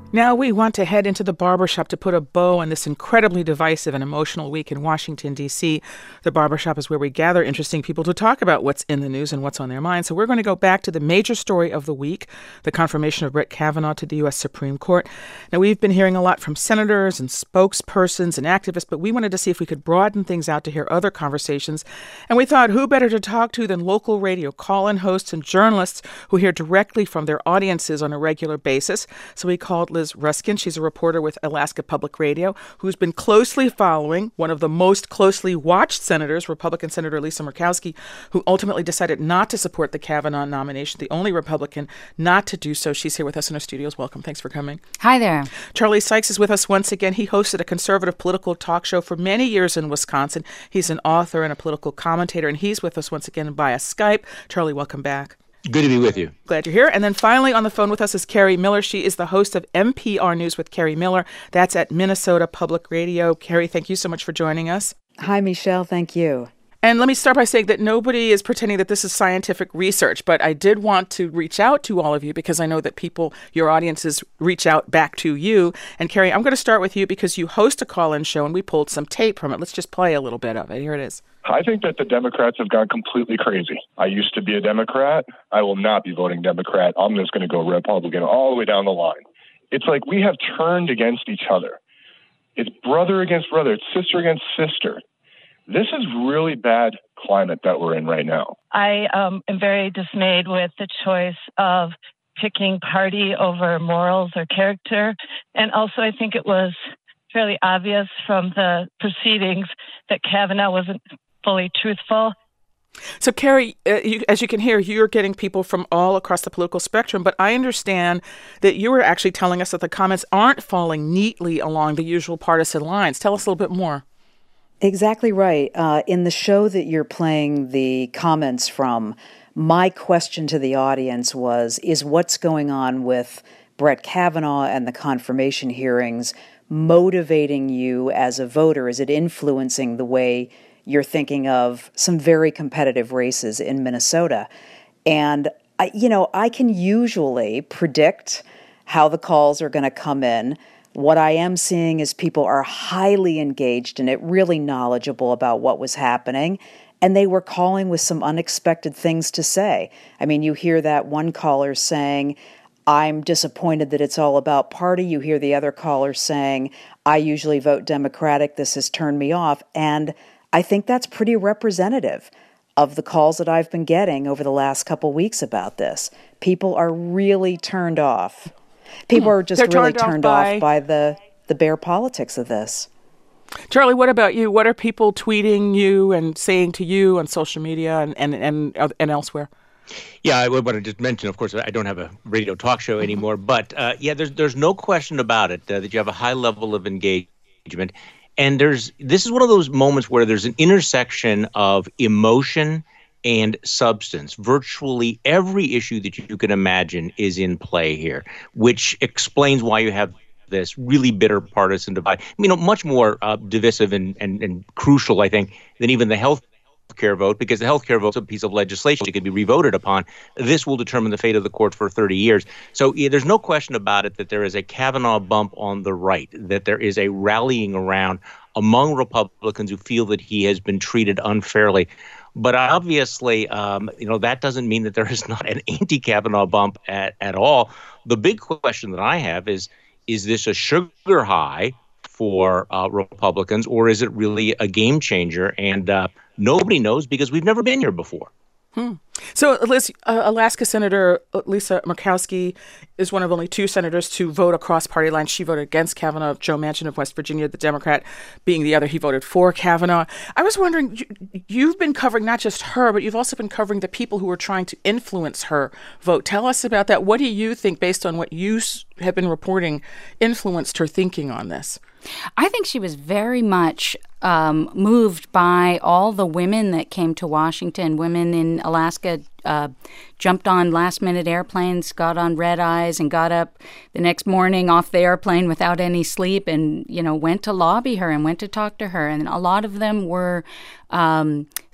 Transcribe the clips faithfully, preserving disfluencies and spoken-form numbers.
Now we want to head into the barbershop to put a bow on this incredibly divisive and emotional week in Washington, D C. The barbershop is where we gather interesting people to talk about what's in the news and what's on their minds. So we're going to go back to the major story of the week, the confirmation of Brett Kavanaugh to the U S Supreme Court. Now, we've been hearing a lot from senators and spokespersons and activists, but we wanted to see if we could broaden things out to hear other conversations. And we thought, who better to talk to than local radio call-in hosts and journalists who hear directly from their audiences on a regular basis. So we called Liz Ruskin. She's a reporter with Alaska Public Radio who's been closely following one of the most closely watched senators, Republican Senator Lisa Murkowski, who ultimately decided not to support the Kavanaugh nomination, the only Republican not to do so. She's here with us in our studios. Welcome. Thanks for coming. Hi there. Charlie Sykes is with us once again. He hosted a conservative political talk show for many years in Wisconsin. He's an author and a political commentator, and he's with us once again via Skype. Charlie, welcome back. Good to be with you. Glad you're here. And then finally on the phone with us is Kerri Miller. She is the host of N P R News with Kerri Miller. That's at Minnesota Public Radio. Kerri, thank you so much for joining us. Hi, Michelle. Thank you. And let me start by saying that nobody is pretending that this is scientific research, but I did want to reach out to all of you because I know that people, your audiences, reach out back to you. And Kerri, I'm going to start with you because you host a call-in show and we pulled some tape from it. Let's just play a little bit of it. Here it is. I think that the Democrats have gone completely crazy. I used to be a Democrat. I will not be voting Democrat. I'm just going to go Republican all the way down the line. It's like we have turned against each other. It's brother against brother. It's sister against sister. This is really bad climate that we're in right now. I um, am very dismayed with the choice of picking party over morals or character. And also, I think it was fairly obvious from the proceedings that Kavanaugh wasn't fully truthful. So, Kerri, uh, you, as you can hear, you're getting people from all across the political spectrum, but I understand that you were actually telling us that the comments aren't falling neatly along the usual partisan lines. Tell us a little bit more. Exactly right. Uh, in the show that you're playing the comments from, my question to the audience was, is what's going on with Brett Kavanaugh and the confirmation hearings motivating you as a voter? Is it influencing the way you're thinking of some very competitive races in Minnesota? And, I, you know, I can usually predict how the calls are going to come in. What I am seeing is people are highly engaged in it, really knowledgeable about what was happening, and they were calling with some unexpected things to say. I mean, you hear that one caller saying, I'm disappointed that it's all about party. You hear the other caller saying, I usually vote Democratic. This has turned me off. And I think that's pretty representative of the calls that I've been getting over the last couple weeks about this. People are really turned off. People are just They're really turned, turned off off by, by the, the bare politics of this. Charlie, what about you? What are people tweeting you and saying to you on social media and, and, and, and elsewhere? Yeah, I want to just mention, of course, I don't have a radio talk show anymore, but uh, yeah, there's there's no question about it uh, that you have a high level of engagement. And there's this is one of those moments where there's an intersection of emotion and substance. Virtually every issue that you can imagine is in play here, which explains why you have this really bitter partisan divide. You know, much more uh, divisive and, and, and crucial, I think, than even the health care vote, because the health care vote is a piece of legislation that can be revoted upon. This will determine the fate of the court for thirty years. So yeah, there's no question about it that there is a Kavanaugh bump on the right, that there is a rallying around among Republicans who feel that he has been treated unfairly. But obviously, um, you know, that doesn't mean that there is not an anti-Kavanaugh bump at, at all. The big question that I have is, is this a sugar high for uh, Republicans, or is it really a game changer? And uh, nobody knows because we've never been here before. Hmm. So, Liz, uh, Alaska Senator Lisa Murkowski is one of only two senators to vote across party lines. She voted against Kavanaugh. Joe Manchin of West Virginia, the Democrat, being the other, he voted for Kavanaugh. I was wondering, you've been covering not just her, but you've also been covering the people who are trying to influence her vote. Tell us about that. What do you think, based on what you have been reporting, influenced her thinking on this? I think she was very much um, moved by all the women that came to Washington. Women in Alaska uh, jumped on last-minute airplanes, got on red eyes, and got up the next morning off the airplane without any sleep and, you know, went to lobby her and went to talk to her. And a lot of them were um,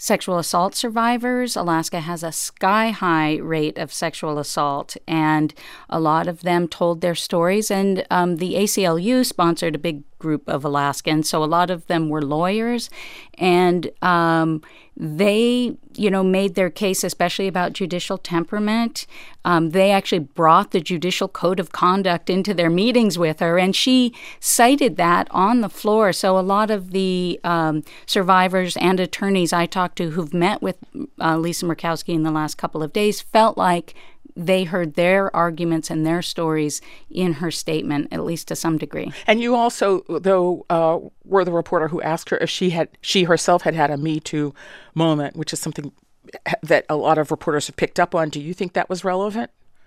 sexual assault survivors. Alaska has a sky-high rate of sexual assault, and a lot of them told their stories. And um, the A C L U sponsored a big group of Alaskans, so a lot of them were lawyers, and um, they, you know, made their case, especially about judicial temperament. Um, they actually brought the judicial code of conduct into their meetings with her, and she cited that on the floor. So a lot of the um, survivors and attorneys I talked to who've met with uh, Lisa Murkowski in the last couple of days felt like they heard their arguments and their stories in her statement, at least to some degree. And you also, though, uh, were the reporter who asked her if she had, she herself had had a Me Too moment, which is something that a lot of reporters have picked up on. Do you think that was relevant?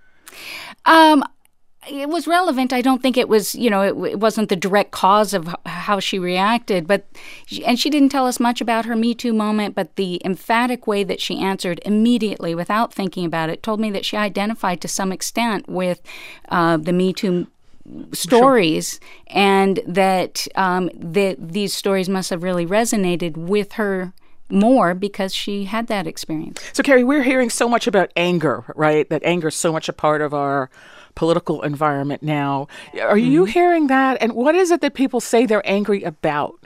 Um, it was relevant. I don't think it was, you know, it, it wasn't the direct cause of h- how she reacted. But she, and she didn't tell us much about her Me Too moment, but the emphatic way that she answered immediately without thinking about it told me that she identified to some extent with uh, the Me Too stories, sure. and that um, the, these stories must have really resonated with her more because she had that experience. So, Carrie, we're hearing so much about anger, right? That anger is so much a part of our political environment now. Are you mm-hmm. hearing that? And what is it that people say they're angry about?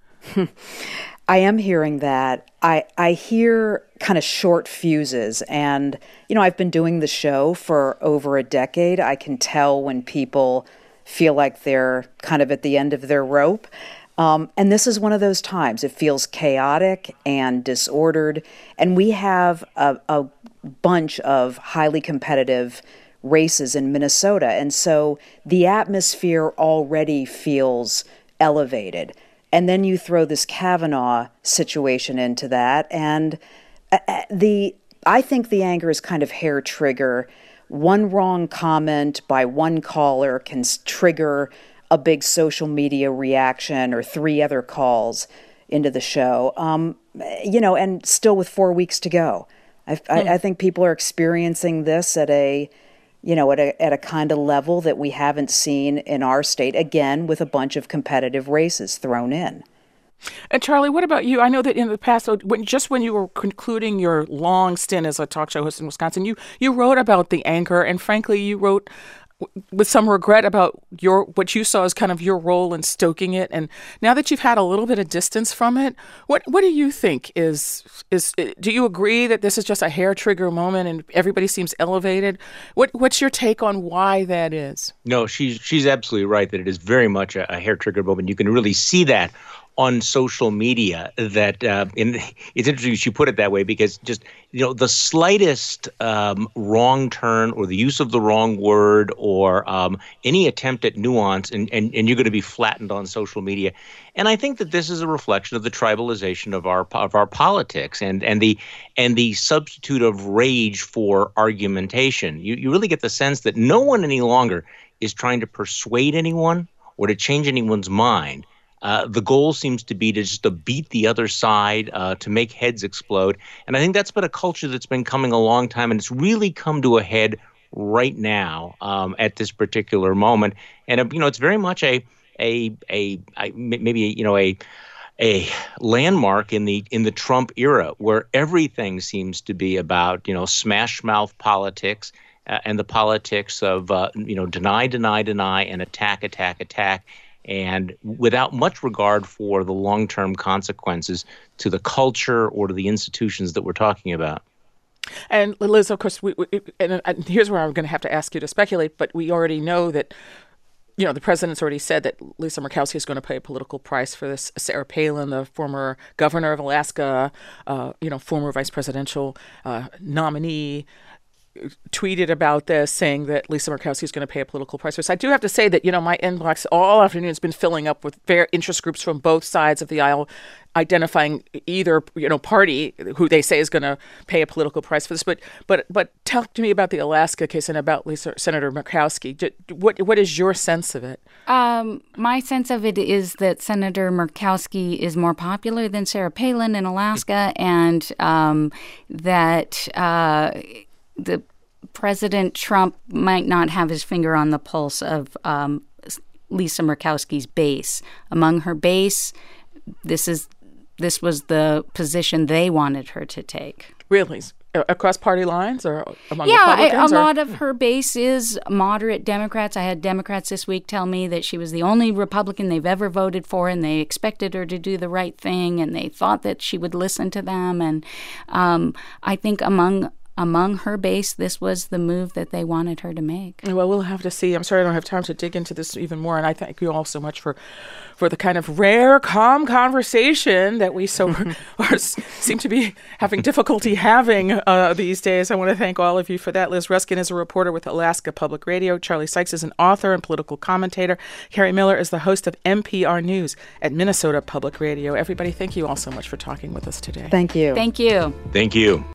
I am hearing that. I, I hear kind of short fuses. And, you know, I've been doing the show for over a decade. I can tell when people feel like they're kind of at the end of their rope. Um, and this is one of those times. It feels chaotic and disordered. And we have a, a bunch of highly competitive races in Minnesota. And so the atmosphere already feels elevated. And then you throw this Kavanaugh situation into that. And uh, the I think the anger is kind of hair trigger. One wrong comment by one caller can trigger a big social media reaction or three other calls into the show. Um, you know, and still with four weeks to go. I, mm. I, I think people are experiencing this at a you know, at a at a kind of level that we haven't seen in our state, again, with a bunch of competitive races thrown in. And Charlie, what about you? I know that in the past, when, just when you were concluding your long stint as a talk show host in Wisconsin, you, you wrote about the anger, and frankly, you wrote with some regret about your what you saw as kind of your role in stoking it. And now that you've had a little bit of distance from it, what what do you think is is do you agree that this is just a hair trigger moment and everybody seems elevated? What what's your take on why that is? No, she's she's absolutely right that it is very much a, a hair trigger moment. You can really see that on social media. That uh, in, it's interesting she put it that way because just, you know, the slightest um, wrong turn or the use of the wrong word or um, any attempt at nuance and, and, and you're going to be flattened on social media. And I think that this is a reflection of the tribalization of our of our politics and and the and the substitute of rage for argumentation. You you really get the sense that no one any longer is trying to persuade anyone or to change anyone's mind. Uh, the goal seems to be to just to beat the other side, uh, to make heads explode. And I think that's been a culture that's been coming a long time, and it's really come to a head right now um, at this particular moment. And, uh, you know, it's very much a, a, a, a maybe, you know, a, a landmark in the in the Trump era where everything seems to be about, you know, smash mouth politics uh, and the politics of, uh, you know, deny, deny, deny, and attack, attack, attack. And without much regard for the long-term consequences to the culture or to the institutions that we're talking about. And Liz, of course, we, we, and, and here's where I'm going to have to ask you to speculate, but we already know that, you know, the president's already said that Lisa Murkowski is going to pay a political price for this. Sarah Palin, the former governor of Alaska, uh, you know, former vice presidential uh, nominee, tweeted about this, saying that Lisa Murkowski is going to pay a political price for this. I do have to say that, you know, my inbox all afternoon has been filling up with very interest groups from both sides of the aisle identifying either, you know, party who they say is going to pay a political price for this. But but but talk to me about the Alaska case and about Lisa, Senator Murkowski. What what is your sense of it? Um, my sense of it is that Senator Murkowski is more popular than Sarah Palin in Alaska, and um, that uh, the President Trump might not have his finger on the pulse of um, Lisa Murkowski's base. Among her base, this is this was the position they wanted her to take. Really? Across party lines or among yeah, Republicans? Yeah, a or? lot of her base is moderate Democrats. I had Democrats this week tell me that she was the only Republican they've ever voted for, and they expected her to do the right thing, and they thought that she would listen to them. And um, I think among among her base, this was the move that they wanted her to make. Well, we'll have to see. I'm sorry I don't have time to dig into this even more, and I thank you all so much for for the kind of rare, calm conversation that we so are, seem to be having difficulty having uh, these days. I want to thank all of you for that. Liz Ruskin is a reporter with Alaska Public Radio. Charlie Sykes is an author and political commentator. Carrie Miller is the host of N P R News at Minnesota Public Radio. Everybody, thank you all so much for talking with us today. Thank you. Thank you. Thank you.